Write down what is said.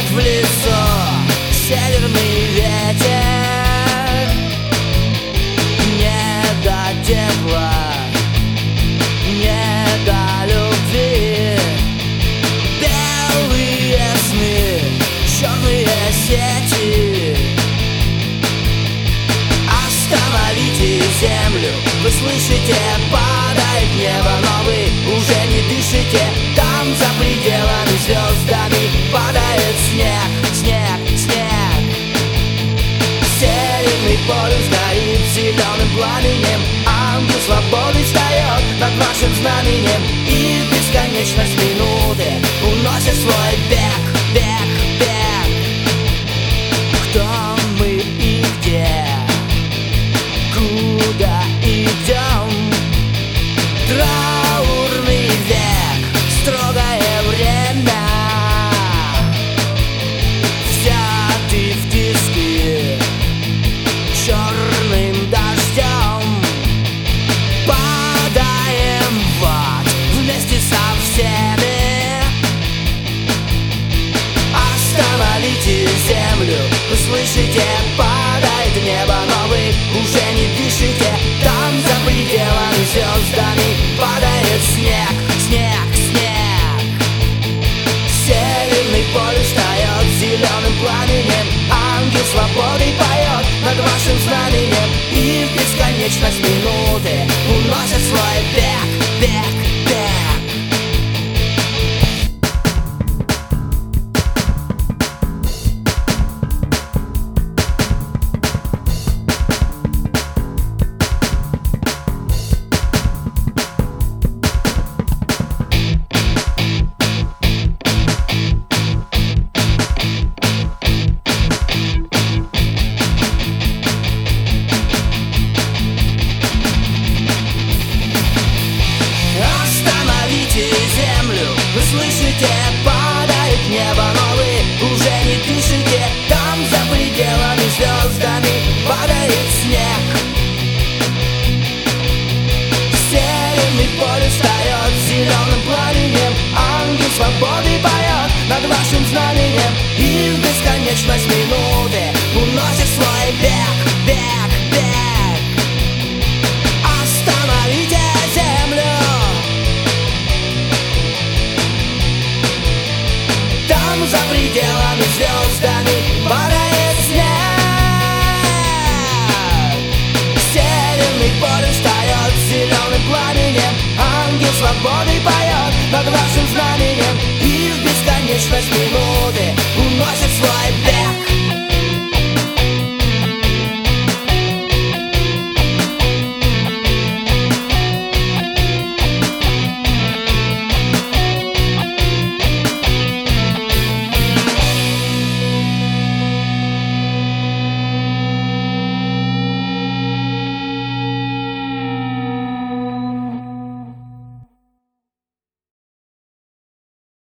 в лицо северный ветер. Не до тепла, не до любви. Белые сны, черные сети. Остановите землю, вы слышите, падает небо, но вы уже не дышите. Там за пределами звездами падает снег, снег, снег. Северный полюс горит зеленым пламенем. Ангел свободы встает над вашим знаменем. И в бесконечность минуты уносит свой бег, бег, бег. Кто мы и где? Куда идем? Траурный век, строгое время. Взятый в тиски черным дождем. Падаем в ад вместе со всеми. Остановите землю, вы слышите, падает небо, но вы уже не дышите. Там за пределами звездами падает снег, снег, снег. Северный полюс встает зеленым пламенем. Ангел свободы поет над вашим знаменем. И в бесконечность минуты уносит свой бег, бег, бег. Вы слышите, падает небо, но вы уже не дышите. Там за пределами звездами падает снег. Северный полюс встает зеленым пламенем. Ангел свободы поет над вашим знаменем. И в бесконечность минуты уносит свой бег, бег, бег. Остановите землю. Там за пределами звездами падает снег. Северный полюс встает зеленым пламенем. Ангел свободы поет над вашим знаменем. И в бесконечность минуты